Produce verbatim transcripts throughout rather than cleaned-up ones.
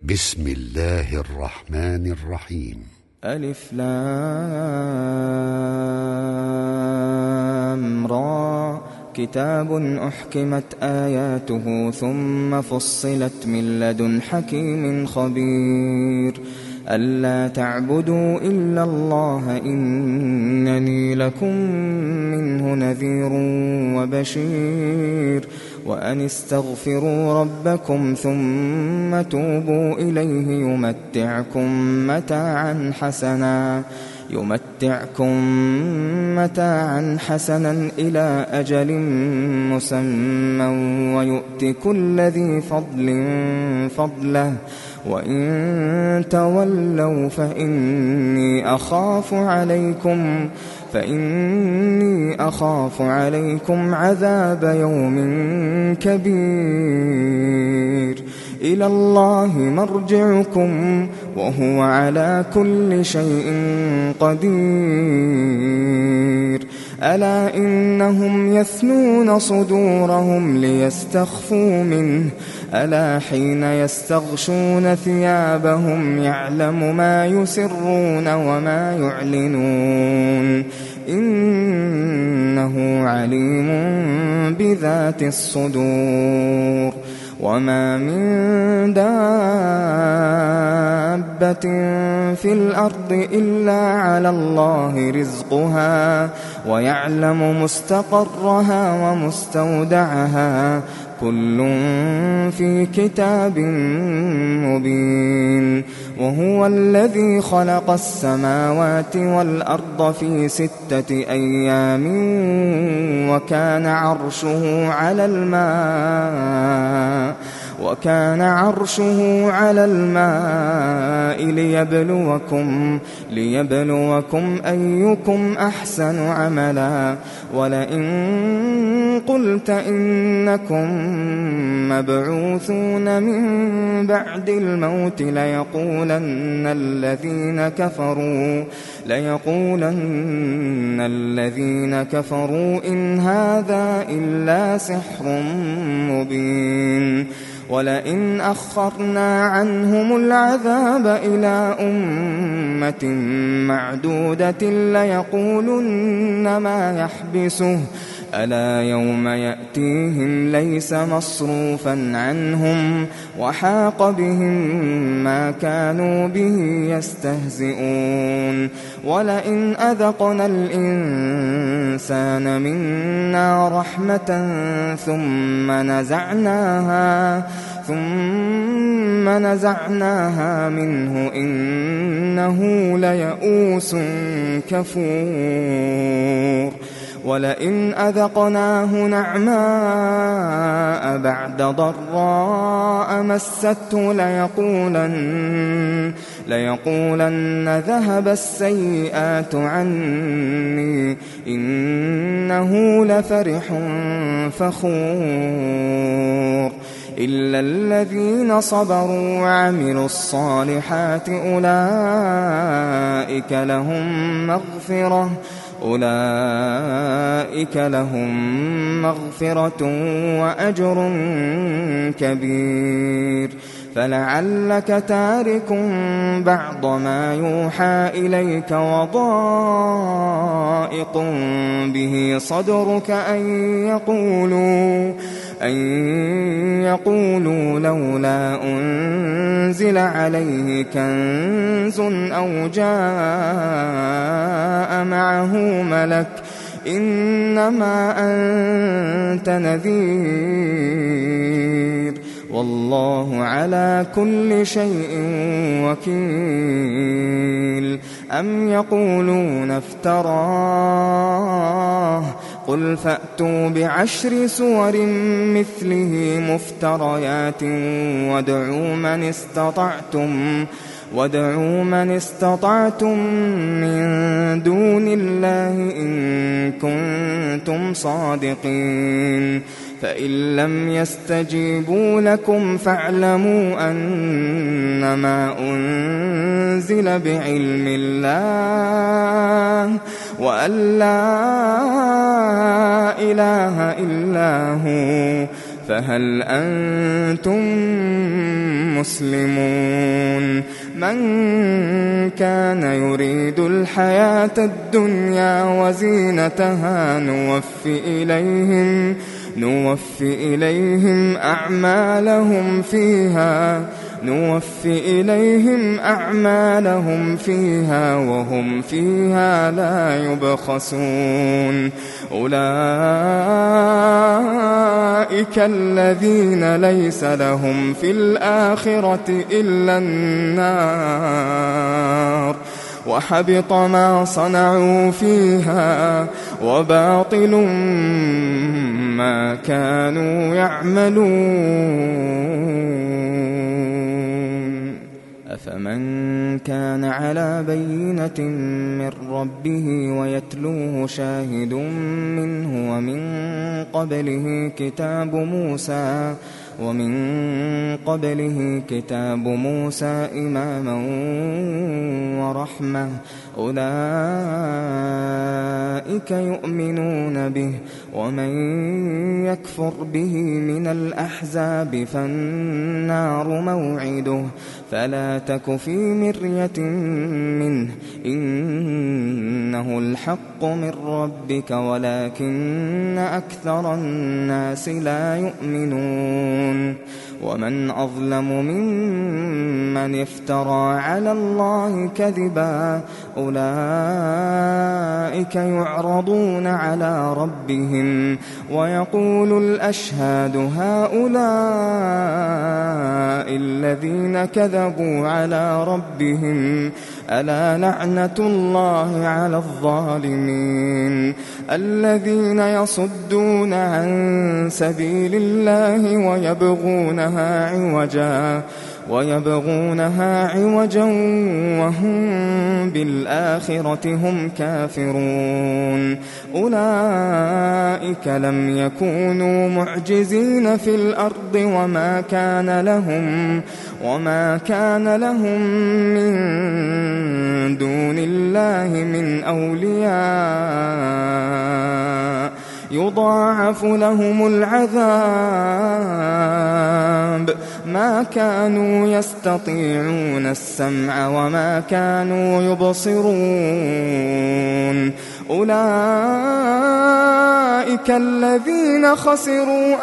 بسم الله الرحمن الرحيم. ألف لام را كتاب أحكمت آياته ثم فصلت من لدن حكيم خبير ألا تعبدوا إلا الله إنني لكم منه نذير وبشير وأن استغفروا ربكم ثم توبوا إليه يمتعكم متاعا حسنا يمتعكم متاعا حسنا إلى أجل مسمى ويؤت كل ذي فضل فضله وإن تولوا فإني أخاف عليكم فإني أخاف عليكم عذاب يوم كبير إلى الله مرجعكم وهو على كل شيء قدير ألا إنهم يثنون صدورهم ليستخفوا منه ألا حين يستغشون ثيابهم يعلم ما يسرون وما يعلنون إنه عليم بذات الصدور وما من دابة في الأرض إلا على الله رزقها ويعلم مستقرها ومستودعها كل في كتاب مبين وهو الذي خلق السماوات والأرض في ستة أيام وكان عرشه على الماء وكان عرشه على الماء ليبلوكم ليبلوكم أيكم أحسن عملا ولئن قلت إنكم مبعوثون من بعد الموت ليقولن الذين كفروا ليقولن الذين كفروا إن هذا إلا سحر مبين ولئن أخرنا عنهم العذاب إلى أمة معدودة ليقولن ما يحبسه ألا يوم يأتيهم ليس مصروفا عنهم وحاق بهم ما كانوا به يستهزئون ولئن أذقنا الإنسان منا رحمة ثم نزعناها ثم نزعناها منه إنه ليئوس كفور ولئن أذقناه نعماء بعد ضراء مسته ليقولن, ليقولن ذهب السيئات عني إنه لفرح فخور إلا الذين صبروا وعملوا الصالحات أولئك لهم مغفرة أولئك لهم مغفرة وأجر كبير فلعلك تارك بعض ما يوحى إليك وضائق به صدرك أن يقولوا أن يقولوا لولا أنزل عليه كنز أو جاء معه ملك إنما أنت نذير والله على كل شيء وكيل أم يقولون افتراه قل فأتوا بعشر سور مثله مفتريات وادعوا من استطعتم وادعوا من استطعتم من دون الله إن كنتم صادقين فإن لم يستجيبوا لكم فاعلموا أنما أنزل بعلم الله وأن لا إله إلا هو فهل أنتم مسلمون من كان يريد الحياة الدنيا وزينتها نوفي إليهم نوفي إليهم أعمالهم فيها نوفي إليهم أعمالهم فيها وهم فيها لا يبخسون أولئك الذين ليس لهم في الآخرة إلا النار وحبط ما صنعوا فيها وباطل ما كانوا يعملون أفمن كان على بينة من ربه ويتلوه شاهد منه ومن قبله كتاب موسى ومن قبله كتاب موسى إماما ورحمة أولئك يؤمنون به ومن يكفر به من الأحزاب فالنار موعده فلا تك في مرية منه إنه الحق من ربك ولكن أكثر الناس لا يؤمنون ومن أظلم ممن افترى على الله كذبا أولئك يعرضون على ربهم ويقول الأشهاد هؤلاء الذين كذبوا على ربهم ألا لعنة الله على الظالمين الذين يصدون عن سبيل الله ويبغونها عوجا ويبغونها عوجا وهم بالآخرة هم كافرون أولئك لم يكونوا معجزين في الأرض وما كان لهم وما كان لهم من دون الله من أولياء يضاعف لهم العذاب ما كانوا يستطيعون السمع وما كانوا يبصرون أولئك الذين خسروا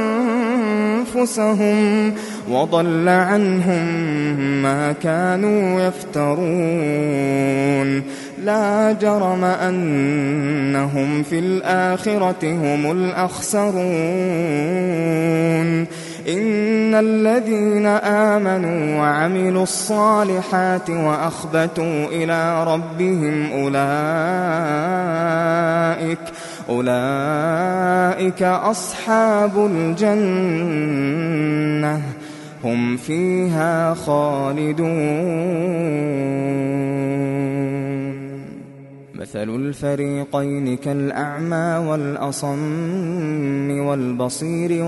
أنفسهم وضل عنهم ما كانوا يفترون لا جرم أنهم في الآخرة هم الأخسرون إن الذين آمنوا وعملوا الصالحات وأخبتوا إلى ربهم أولئك أولئك أصحاب الجنة هم فيها خالدون مثل الفريقين كالأعمى والأصم والبصير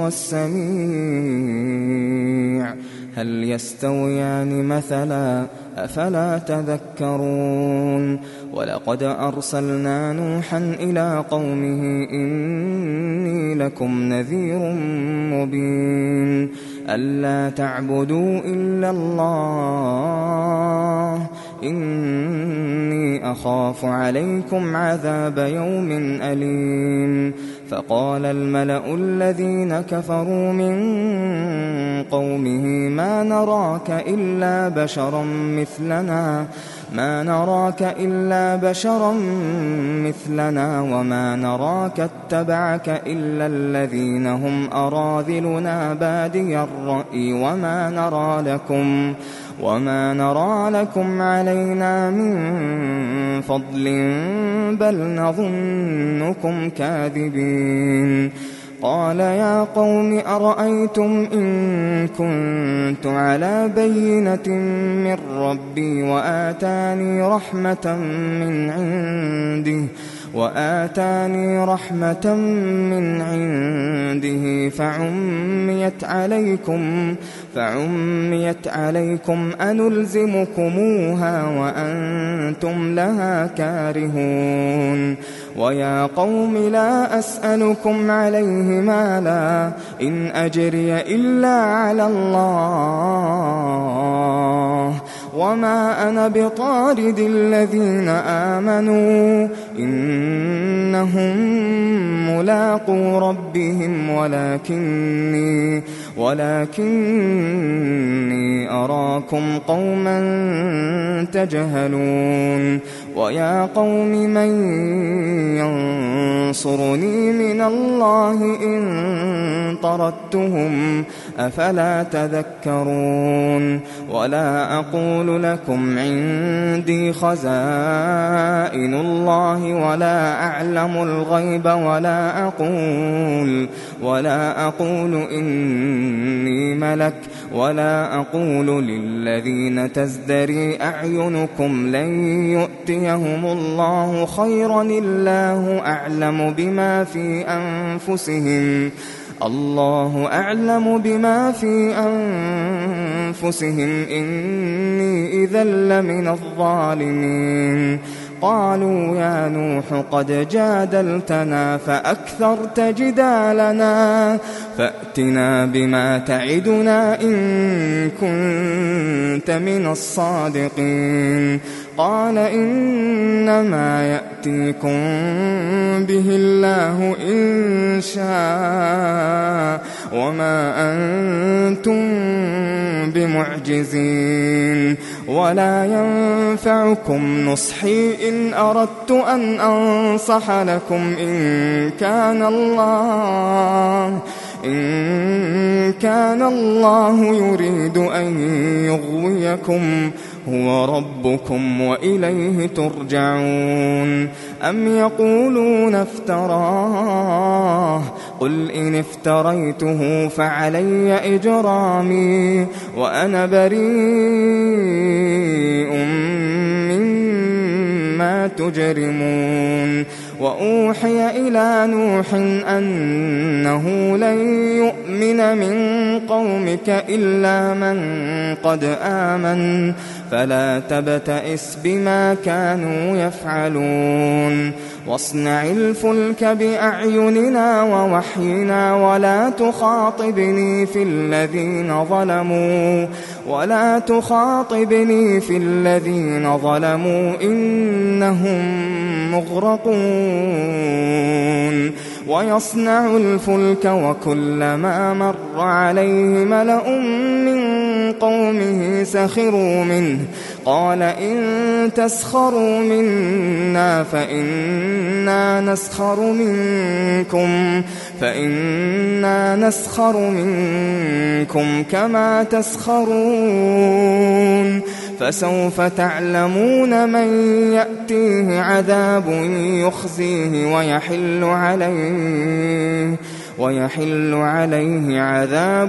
والسميع هل يستويان مثلا أفلا تذكرون ولقد أرسلنا نوحا إلى قومه إني لكم نذير مبين ألا تعبدوا إلا الله إني أخاف عليكم عذاب يوم أليم فقال الملأ الذين كفروا من قومه ما نراك إلا بشرا مثلنا ما نراك إلا بشرا مثلنا وما نراك اتبعك إلا الذين هم أراذلنا بادي الرأي وما نرى لكم وما نرى لكم علينا من فضل بل نظنكم كاذبين قال يا قوم أرأيتم إن كنت على بينة من ربي وآتاني رحمة من عنده وآتاني رحمة من عنده فعميت عليكم فعميت عليكم أنلزمكموها وأنتم لها كارهون ويا قوم لا أسألكم عليه مالا إن أجري إلا على الله وما أنا بطارد الذين آمنوا إنهم ملاقو ربهم ولكني ولكني أراكم قوما تجهلون ويا قوم من ينصرني من الله إن طردتهم أفلا تذكرون ولا أقول لكم عندي خزائن الله ولا أعلم الغيب ولا أقول ولا أقول إني ملك ولا أقول للذين تزدري أعينكم لن يؤتيهم الله خيرا الله أعلم بما في أنفسهم الله أعلم بما في أنفسهم إني إذا لمن الظالمين قالوا يا نوح قد جادلتنا فأكثرت جدالنا فأتنا بما تعدنا إن كنت من الصادقين قال إنما يأتيكم به الله إن شاء وما أنتم بمعجزين ولا ينفعكم نصحي إن أردت أن أنصح لكم إن كان الله إن كان الله يريد أن يغويكم هو ربكم وإليه ترجعون أم يقولون افتراه قل إن افتريته فعلي إجرامي وأنا بريء مما تجرمون وأوحي إلى نوح أنه لن يؤمن من قومك إلا من قد آمن فلا تبتئس بما كانوا يفعلون واصنع الفلك بأعيننا ووحينا ولا تخاطبني في الذين ظلموا ولا تخاطبني في الذين ظلموا إنهم مغرقون ويصنع الفلك وكلما مر عليه ملأ من قومه سخروا منه قال إن تسخروا منا فإنا نسخر منكم فإنا نسخر منكم كما تسخرون فسوف تعلمون من يأتيه عذاب يخزيه ويحل عليه ويحل عليه عذاب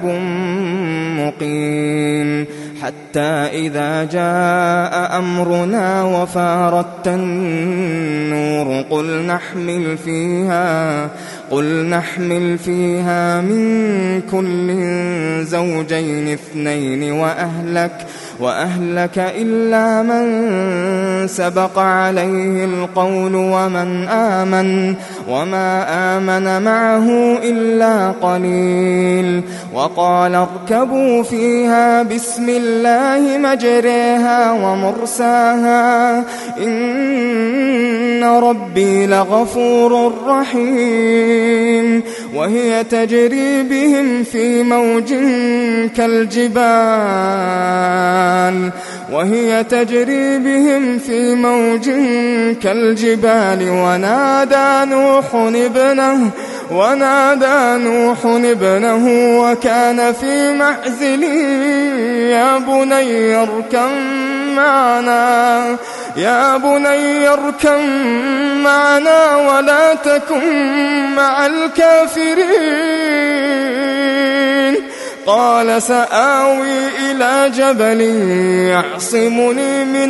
مقيم حتى إذا جاء أمرنا وفارت النور قل نحمل فيها قل نحمل فيها من كل زوجين اثنين وأهلك وأهلك إلا من سبق عليه القول ومن آمن وما آمن معه إلا قليل وقال اركبوا فيها بسم الله مجريها ومرساها إن ربي لغفور رحيم وهي تجري بهم في موج كالجبال وهي تجري بهم في موج كالجبال ونادى نوح ابنه ونادى نوح ابنه وكان في معزل يا بني اركب معنا يا بني اركب معنا ولا تكن مع الكافرين قال سآوي إلى جبل يعصمني من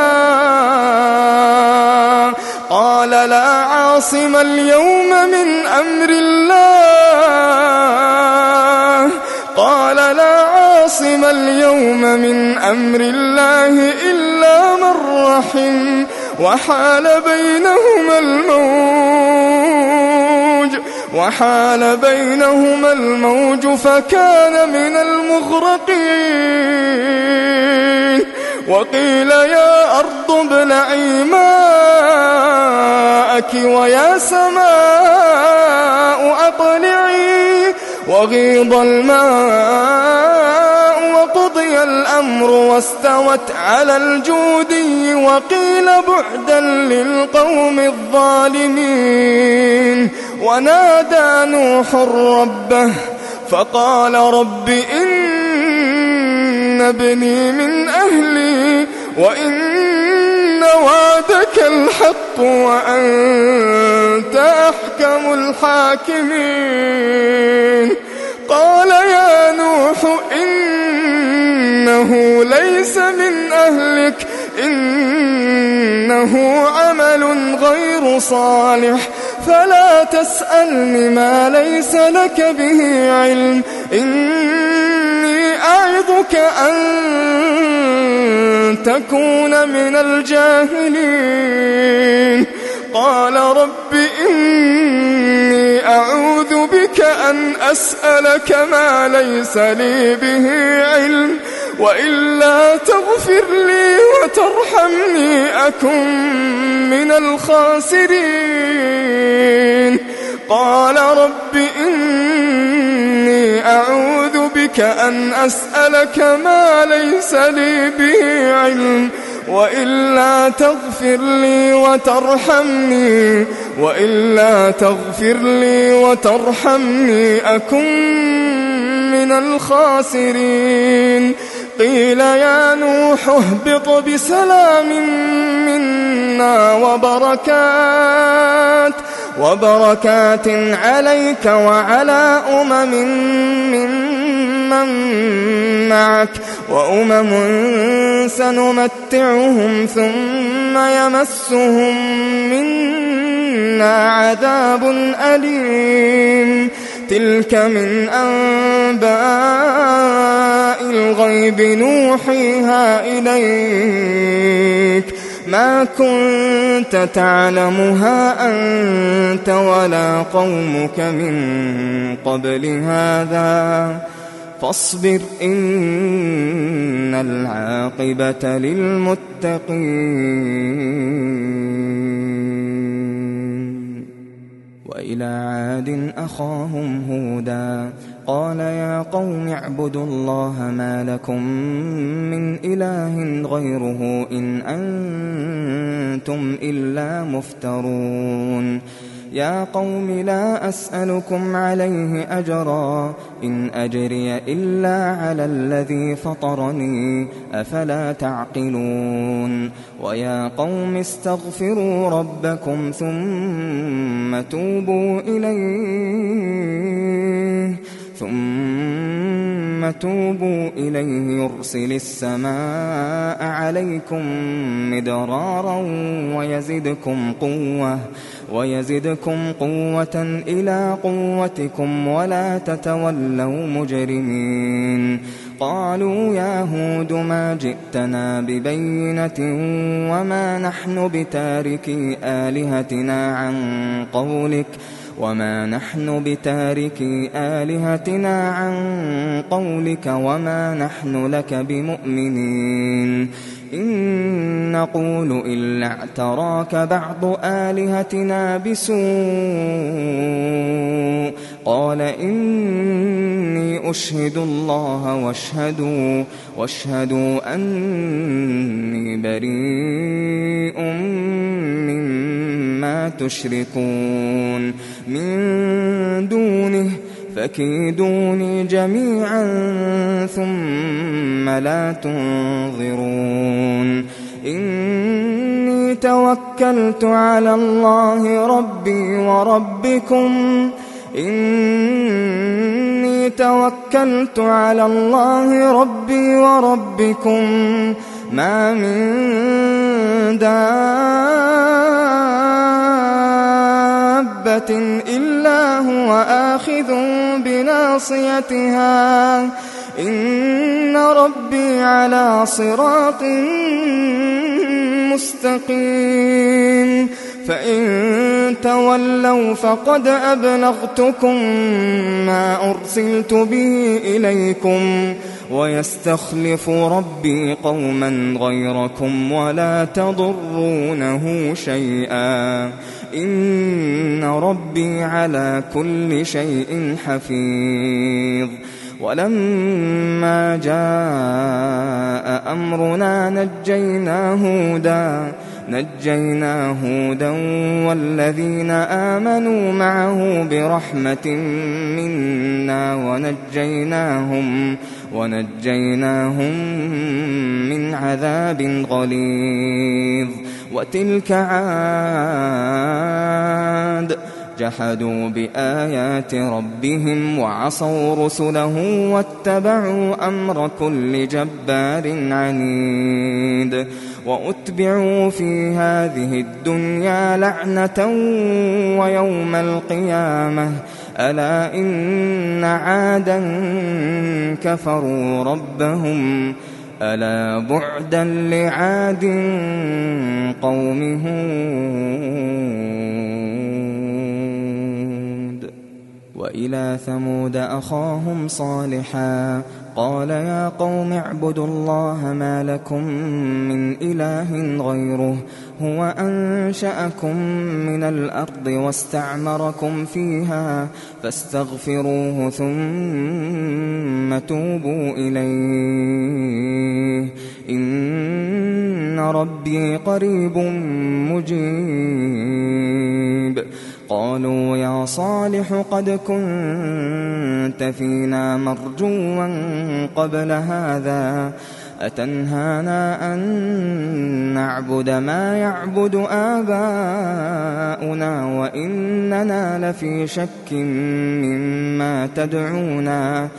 الماء قال لا عاصم اليوم من أمر الله قال لا عاصم عاصم اليوم من أمر الله إلا من رحم وحال بينهما الموج وحال بينهما الموج فكان من المغرقين وقيل يا أرض ابلعي ماءك ويا سماء أقلعي وغيض الماء وقضي الأمر واستوت على الجودي وقيل بعدا للقوم الظالمين. ونادى نوح ربه فقال رب إن ابني من أهلي وإن وعدك الحق وأنت أحكم الحاكمين. قال يا نوح إنه ليس من أهلك إنه عمل غير صالح فلا تسألني ما ليس لك به علم إني أعظك أن تكون من الجاهلين. قال رب إني أعوذ بك أن أسألك ما ليس لي به علم وإلا تغفر لي وترحمني أكن من الخاسرين. قال رب إني أعوذ بك أن أسألك ما ليس لي به علم وإلا تغفر لي وترحمني وإلا تغفر لي وترحمني أكن من الخاسرين. قيل يا نوح اهبط بسلام منا وبركات وبركات عليك وعلى أمم ممن معك وأمم سنمتعهم ثم يمسهم منا عذاب أليم. تلك من أنباء الغيب نوحيها إليك ما كنت تعلمها أنت ولا قومك من قبل هذا فاصبر إن العاقبة للمتقين. وإلى عاد أخاهم هودا قال يا قوم اعبدوا الله ما لكم من إله غيره إن أنتم إلا مفترون. يا قوم لا أسألكم عليه أجرا إن أجري إلا على الذي فطرني أفلا تعقلون. ويا قوم استغفروا ربكم ثم توبوا إليه ثم توبوا إليه يرسل السماء عليكم مدرارا ويزدكم قوة ويزدكم قوة إلى قوتكم ولا تتولوا مجرمين. قالوا يا هود ما جئتنا ببينة وما نحن بتاركي آلهتنا عن قولك وما نحن بتاركي آلهتنا عن قولك وما نحن لك بمؤمنين إن نقول إلا اعتراك بعض آلهتنا بسوء. قال إني أشهد الله واشهدوا, واشهدوا أني بريء مما تشركون من دونه فكيدوني جميعا ثم لا تنظرون. إني توكلت على الله ربي وربكم إني توكلت على الله ربي وربكم ما من دابة إلا هو آخذ بناصيتها إن ربي على صراط مستقيم فإن تولوا فقد أبلغتكم ما أرسلت به إليكم ويستخلف ربي قوما غيركم ولا تضرونه شيئا إن ربي على كل شيء حفيظ. ولما جاء أمرنا نجينا هودا نجينا هودا والذين آمنوا معه برحمة منا ونجيناهم ونجيناهم من عذاب غليظ. وتلك عاد جحدوا بآيات ربهم وعصوا رسله واتبعوا أمر كل جبار عنيد. وأتبعوا في هذه الدنيا لعنة ويوم القيامة ألا إن عادا كفروا ربهم ألا بعدا لعاد قوم هود. وإلى ثمود أخاهم صالحا قال يا قوم اعبدوا الله ما لكم من إله غيره هو أنشأكم من الأرض واستعمركم فيها فاستغفروه ثم توبوا إليه إن ربي قريب مجيب. قالوا يا صالح قد كنت فينا مرجوا قبل هذا أتنهانا أن نعبد ما يعبد آباؤنا وإننا لفي شك مما تدعونا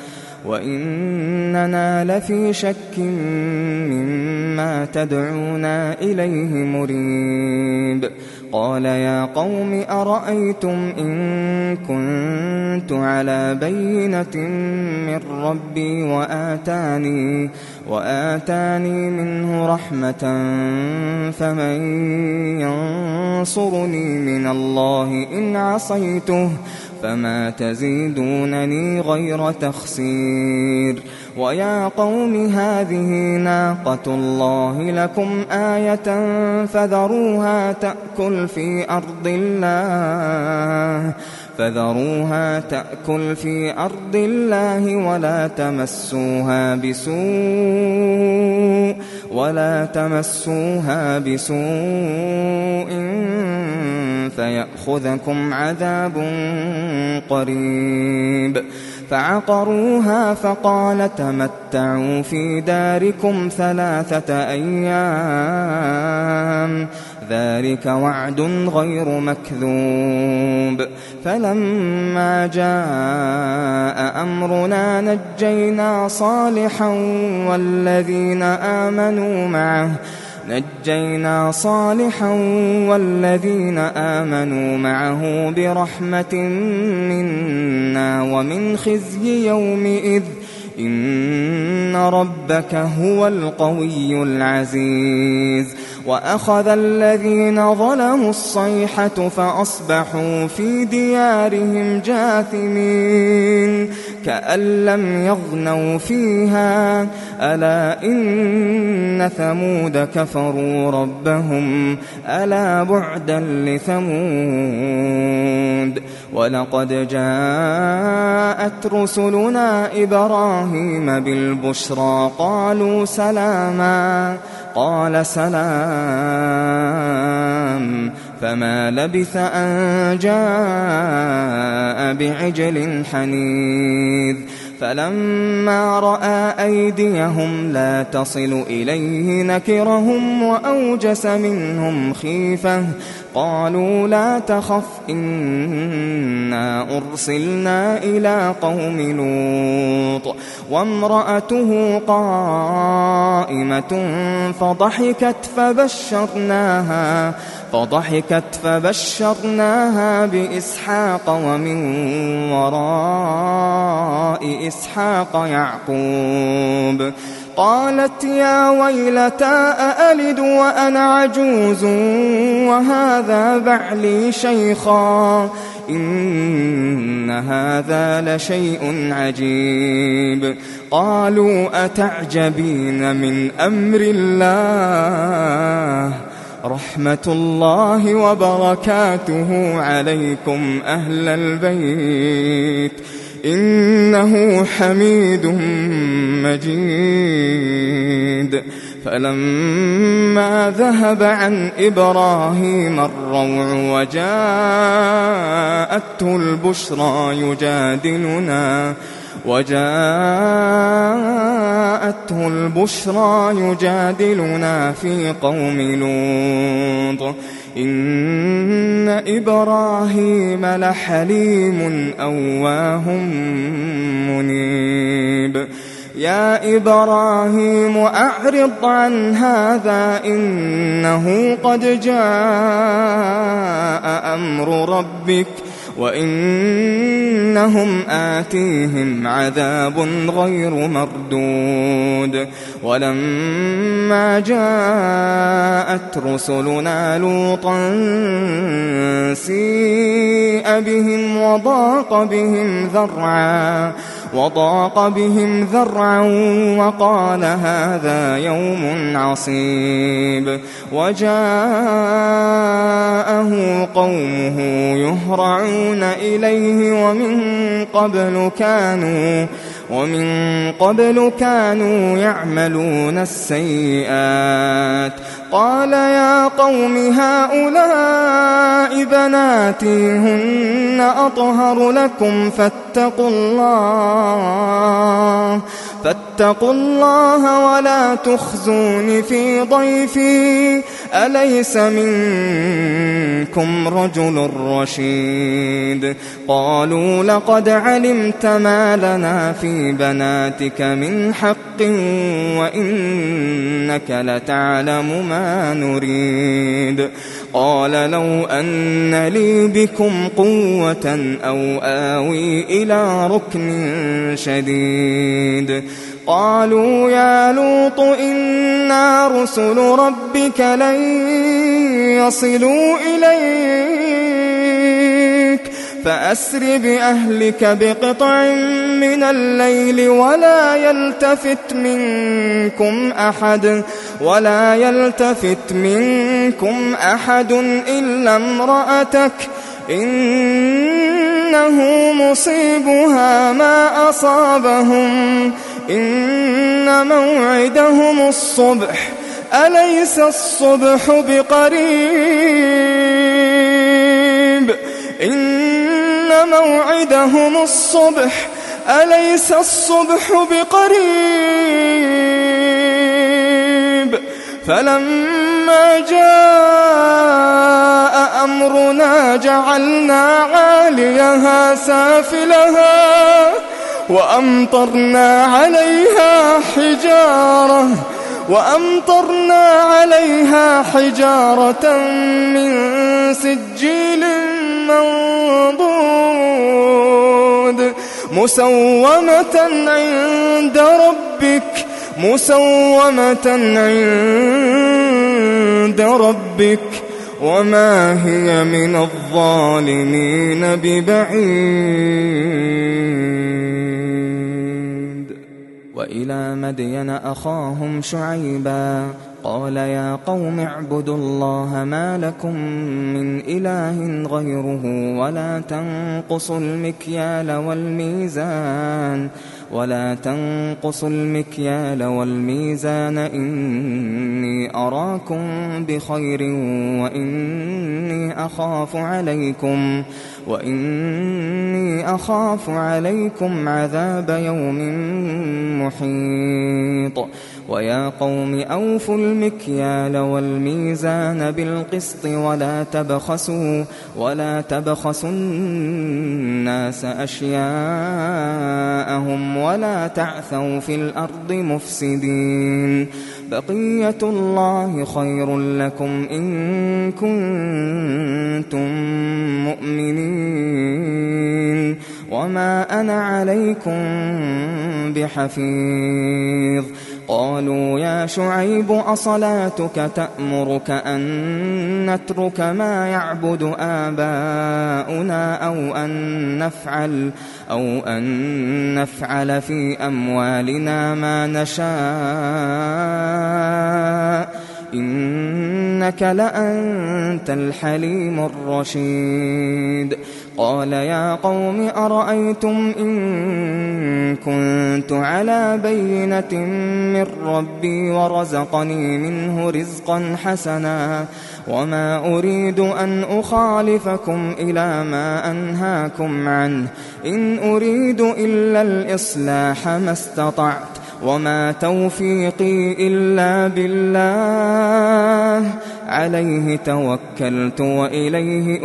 وإننا لفي شك مما تدعونا إليه مريب. قال يا قوم أرأيتم إن كنت على بينة من ربي وآتاني, وآتاني منه رحمة فمن ينصرني من الله إن عصيته فما تزيدونني غير تخسير. ويا قوم هذه ناقة الله لكم آية فذروها تأكل في أرض الله فذروها تأكل في أرض الله ولا تمسوها بسوء ولا تمسوها بسوء فيأخذكم عذاب قريب. فعقروها فقال تمتعوا في داركم ثلاثة أيام ذلك وعد غير مكذوب. فلما جاء أمرنا نجينا صالحا والذين آمنوا معه نجينا صالحا والذين آمنوا معه برحمة منا ومن خزي يومئذ إن ربك هو القوي العزيز. وأخذ الذين ظلموا الصيحة فأصبحوا في ديارهم جاثمين كأن لم يغنوا فيها ألا إن ثمود كفروا ربهم ألا بعدا لثمود. ولقد جاءت رسلنا إبراهيم بالبشرى قالوا سلاما قال سلام فما لبث أن جاء بعجل حنيذ. فلما رأى أيديهم لا تصل إليه نكرهم وأوجس منهم خيفة قالوا لا تخف إنا أرسلنا إلى قوم لوط وامرأته قائمة فضحكت فبشرناها فضحكت فبشرناها بإسحاق ومن وراء وإسحاق يعقوب. قالت يا ويلتى أألد وأنا عجوز وهذا بعلي شيخا إن هذا لشيء عجيب. قالوا أتعجبين من أمر الله رحمة الله وبركاته عليكم أهل البيت إنه حميد مجيد. فلما ذهب عن إبراهيم الروع وجاءته البشرى يجادلنا وجاءته البشرى يجادلنا في قوم لوط إن إبراهيم لحليم أواه منيب. يا إبراهيم أعرض عن هذا إنه قد جاء أمر ربك وإنهم آتيهم عذاب غير مردود. ولما جاءت رسلنا لوطا سيء بهم وضاق بهم ذرعا وضاق بهم ذرعا وقال هذا يوم عصيب. وجاءه قومه يهرعون إليه ومن قبل كانوا ومن قبل كانوا يعملون السيئات. قال يا قوم هؤلاء بناتي هن أطهر لكم فاتقوا الله فاتقوا الله ولا تخزون في ضيفي أليس منكم رجل رشيد. قالوا لقد علمت ما لنا في بناتك من حق وإنك لتعلم ما نريد. قال لو أن لي بكم قوة أو آوي إلى ركن شديد. قالوا يا لوط إنا رسل ربك لن يصلوا إليك فأسر بأهلك بقطع من الليل ولا يلتفت منكم أحد ولا يلتفت منكم أحد إلا امرأتك إنه مصيبها ما أصابهم إن موعدهم الصبح أليس الصبح بقريب إن موعدهم الصبح أليس الصبح بقريب. فلما جاء أمرنا جعلنا عاليها سافلها وأمطرنا عليها حجارة وأمطرنا عليها حجارة من سجيل منضود مسومة عند ربك مسومة عند ربك وما هي من الظالمين ببعيد. وإلى مدين أخاهم شعيبا قال يا قوم اعبدوا الله ما لكم من إله غيره ولا تنقصوا المكيال والميزان ولا تنقصوا المكيال والميزان إني أراكم بخير وإني أخاف عليكم وإني أخاف عليكم عذاب يوم محيط. ويا قوم أوفوا المكيال والميزان بالقسط ولا تبخسوا ولا تبخسوا الناس أشياءهم ولا تعثوا في الأرض مفسدين. بقية الله خير لكم إن كنتم مؤمنين وما أنا عليكم بحفيظ. قالوا يا شعيب أصلاتك تأمرك أن نترك ما يعبد آباؤنا أو أن نفعل أو أن نفعل في أموالنا ما نشاء إنك لأنت الحليم الرشيد. قال يا قوم أرأيتم إن كنت على بينة من ربي ورزقني منه رزقا حسنا وما أريد أن أخالفكم إلى ما أنهاكم عنه إن أريد إلا الإصلاح ما استطعت وما توفيقي إلا بالله عليه توكلت وإليه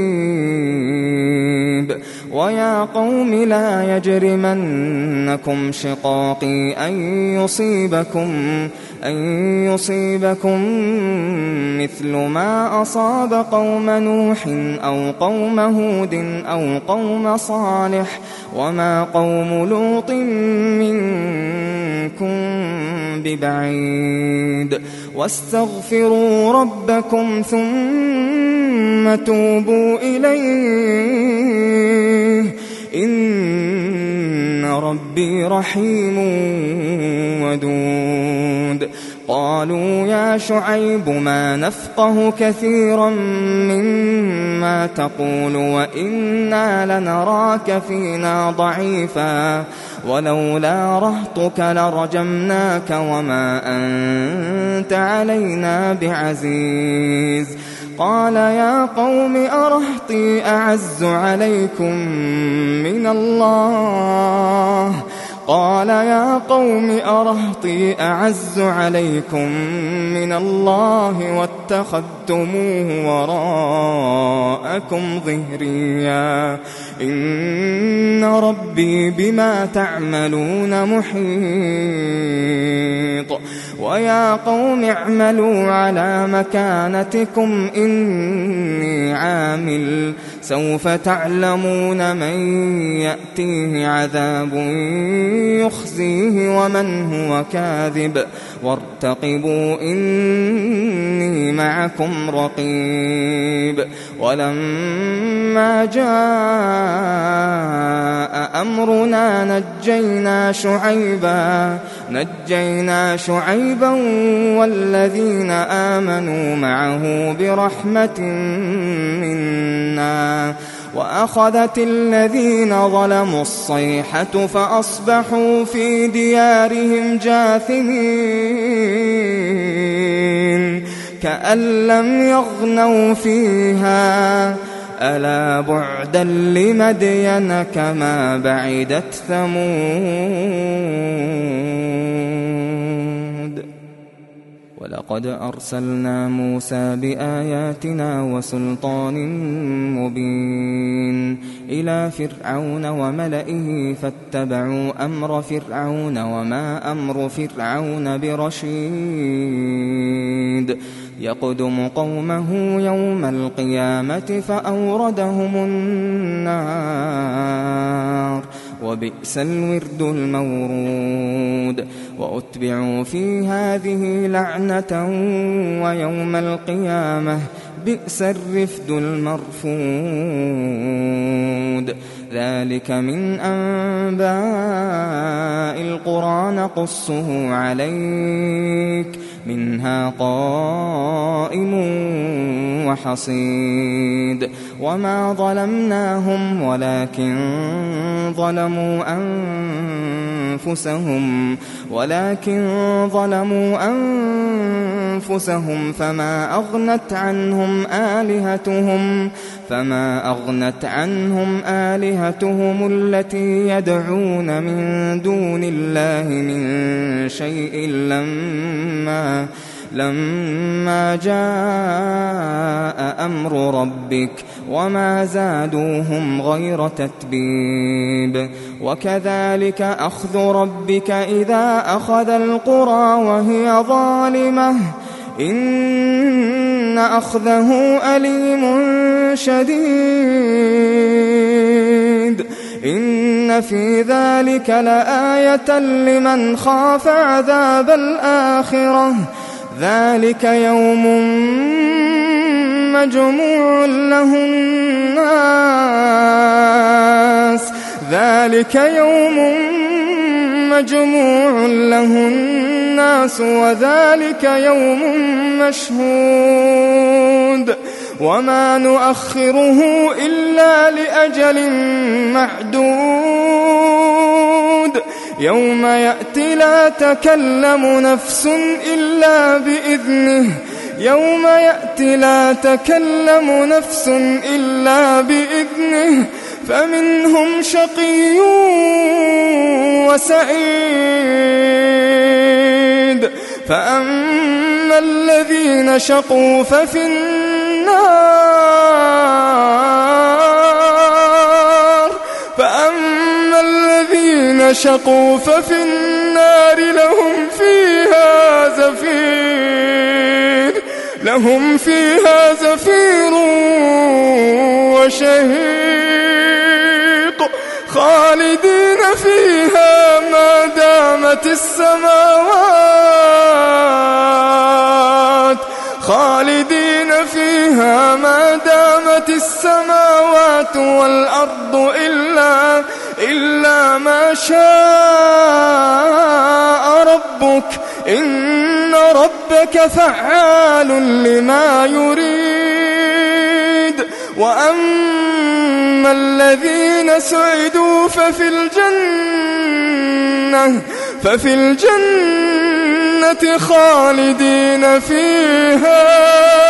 أنيب. ويا قوم لا يجرمنكم شقاقي أن يصيبكم أن يصيبكم مثل ما أصاب قوم نوح أو قوم هود أو قوم صالح وما قوم لوط منكم ببعيد. واستغفروا ربكم ثم توبوا إليه إن ربي رحيم ودود. قالوا يا شعيب ما نفقه كثيرا مما تقول وإنا لنراك فينا ضعيفا ولولا رهطك لرجمناك وما أنت علينا بعزيز. قال يا قوم أرهطي أعز عليكم من الله قال يا قوم أرهطي أعز عليكم من الله واتخذتموه وراءكم ظهريا إن ربي بما تعملون محيط. ويا قوم اعملوا على مكانتكم إني عامل سوف تعلمون من يأتيه عذاب يخزيه ومن هو كاذب وارتقبوا إني معكم رقيب. ولما جاء أمرنا نجينا شعيبا نجينا شعيبا والذين آمنوا معه برحمة منا وأخذت الذين ظلموا الصيحة فأصبحوا في ديارهم جاثمين كأن لم يغنوا فيها ألا بعدا لمدين كما بعدت ثمود. ولقد أرسلنا موسى بآياتنا وسلطان مبين إلى فرعون وملئه فاتبعوا أمر فرعون وما أمر فرعون برشيد. يقدم قومه يوم القيامة فأوردهم النار وبئس الورد المورود. وأتبعوا في هذه لعنة ويوم القيامة بئس الرفد المرفود. ذلك من أنباء القرى نقصه عليك منها قائم وحصيد. وما ظلمناهم ولكن ظلموا أنفسهم ولكن ظلموا أنفسهم فما أغنت عنهم آلهتهم فما أغنت عنهم آلهتهم التي يدعون من دون الله من شيء لما لما جاء أمر ربك وما زادوهم غير تتبيب. وكذلك أخذ ربك إذا أخذ القرى وهي ظالمة إن أخذه أليم شديد إن في ذلك لآية لمن خاف عذاب الآخرة ذلك يوم مجموع له الناس ذلك يوم مجموع له الناس وذلك يوم مشهود وما نؤخره إلا لأجل معدود يوم يأتي لا تكلم نفس إلا بإذنه يوم يأتي لا تكلم نفس إلا بإذنه فمنهم شقي وسعيد فأما الذين شقوا ففي النار فأما الذين شقوا ففي النار لهم فيها زفير لهم فيها زفير وشهيق خالدين فيها ما دامت السماوات خالدين فيها ما دامت السماوات والأرض إلا إلا ما شاء ربك إن ربك فعال لما يريد وأما الذين سعدوا ففي الجنة ففي الجنة خالدين فيها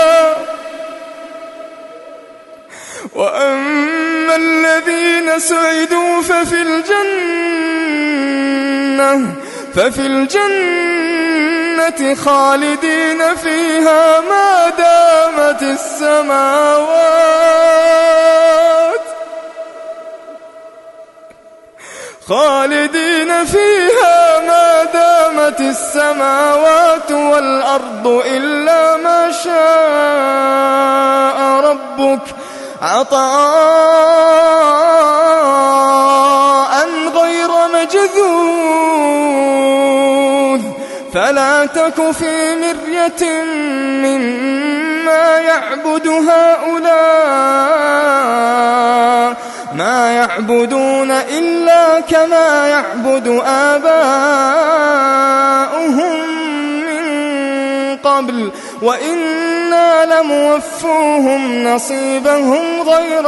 وأما الذين سعدوا ففي الجنة ففي الجنة خالدين فيها ما دامت السماوات خالدين فيها ما دامت السماوات والأرض إلا ما شاء ربك عطاء غير مجذوذ فلا تك في مرية مما يعبد هؤلاء ما يعبدون إلا كما يعبد آباؤهم من قبل وإنا لموفوهم نصيبهم غير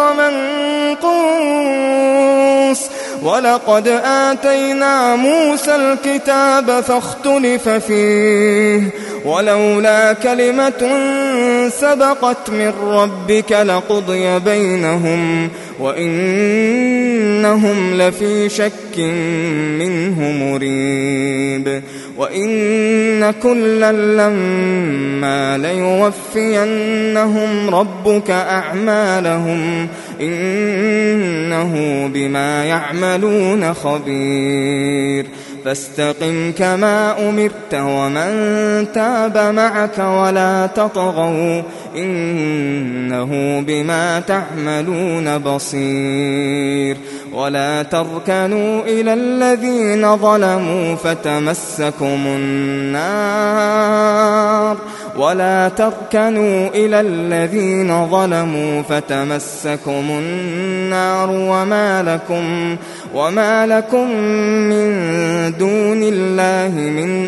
منقوص ولقد آتينا موسى الكتاب فاختلف فيه ولولا كلمة سبقت من ربك لقضي بينهم وإنهم لفي شك منه مريب وإن كلا لما ليوفينهم ربك أعمالهم إنه بما يعملون خبير فاستقم كما أمرت ومن تاب معك ولا تطغوا إنه بما تعملون بصير ولا تركنوا إلى الذين ظلموا فتمسكم النار ولا تركنوا إلى الذين ظلموا فتمسكم النار وما لكم وما لكم من دون الله من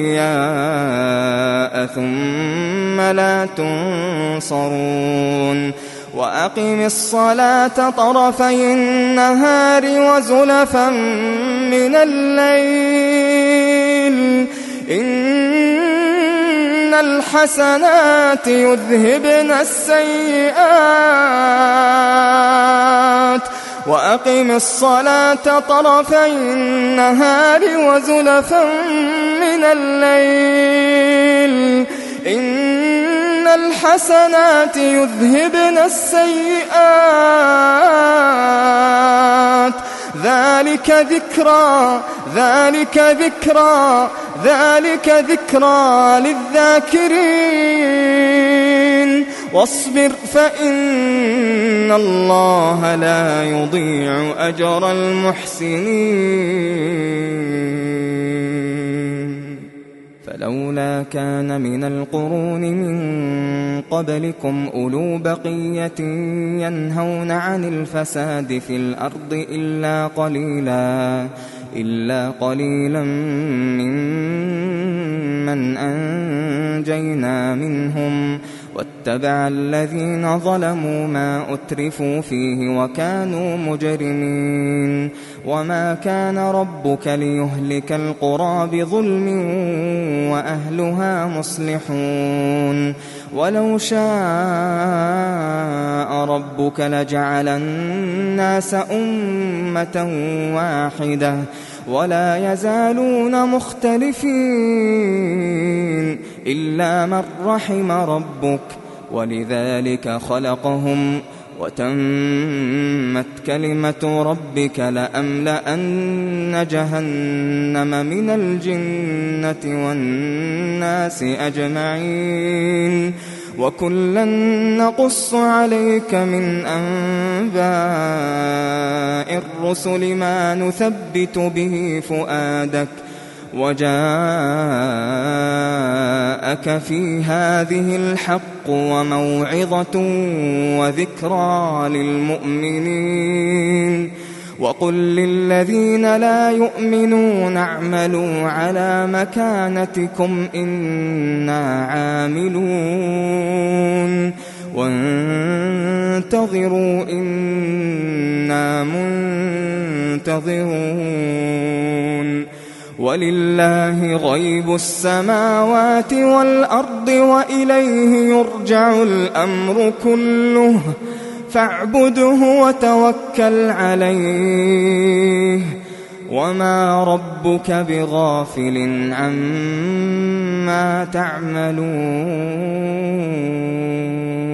أولياء ثم لا تنصرون وأقم الصلاة طرفي النهار وزلفا من الليل إن الحسنات يذهبن السيئات وأقم الصلاة طرفي النهار وزلفا من الليل إن الحسنات يذهبن السيئات ذلك ذكرى ذلك ذكرى ذلك ذكرى للذاكرين واصبر فإن الله لا يضيع أجر المحسنين فلولا كان من القرون من قبلكم أولو بقية ينهون عن الفساد في الأرض إلا قليلا إلا قليلا ممن أنجينا منهم واتبع الذين ظلموا ما أترفوا فيه وكانوا مجرمين وما كان ربك ليهلك القرى بظلم وأهلها مصلحون ولو شاء ربك لجعل الناس أمة واحدة ولا يزالون مختلفين إلا من رحم ربك ولذلك خلقهم وتمت كلمة ربك لأملأن جهنم من الجنة والناس أجمعين وكلا نقص عليك من أنباء الرسل ما نثبت به فؤادك وجاءك في هذه الحق وموعظة وذكرى للمؤمنين وقل للذين لا يؤمنون اعملوا على مكانتكم إنا عاملون وانتظروا إنا منتظرون ولله غيب السماوات والأرض وإليه يرجع الأمر كله فاعبده وتوكل عليه وما ربك بغافل عما تعملون